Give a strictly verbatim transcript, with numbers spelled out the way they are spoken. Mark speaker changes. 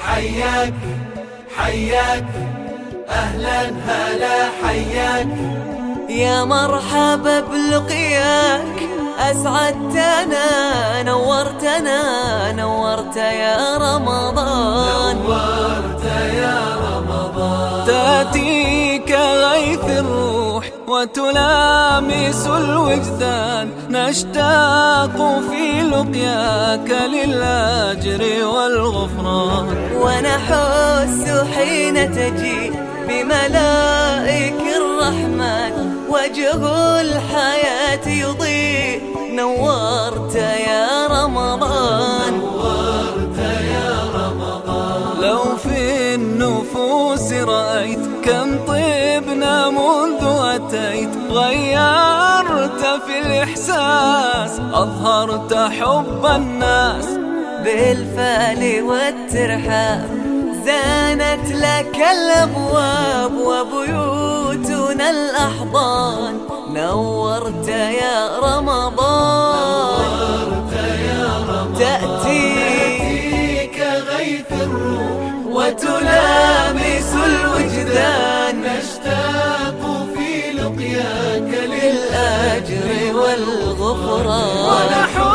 Speaker 1: حياك حياك أهلا هلا حياك،
Speaker 2: يا مرحبا بلقياك أسعدتنا نورتنا نورت يا رمضان،
Speaker 1: نورت يا رمضان.
Speaker 3: تأتيك غيث الروح وتلامس الوجدان، نشتاق في لقياك للأجر والغفران،
Speaker 2: ونحس حين تجي بملائك الرحمن، وجه الحياة يضيء نورت يا رمضان،
Speaker 1: نورت يا رمضان.
Speaker 3: لو في النفوس رأيت كم طيبنا منذ أتيت، غيرت في الإحساس أظهرت حب الناس،
Speaker 2: بالفعل والترحاب زانت لك الأبواب وبيوتنا الأحضان، نورت يا رمضان.
Speaker 1: نورت يا رمضان.
Speaker 2: تأتيك
Speaker 1: غيث الروح
Speaker 2: وتلامس الوجدان،
Speaker 1: نشتاق في لقياك
Speaker 2: للأجر والغفران،
Speaker 1: ونحو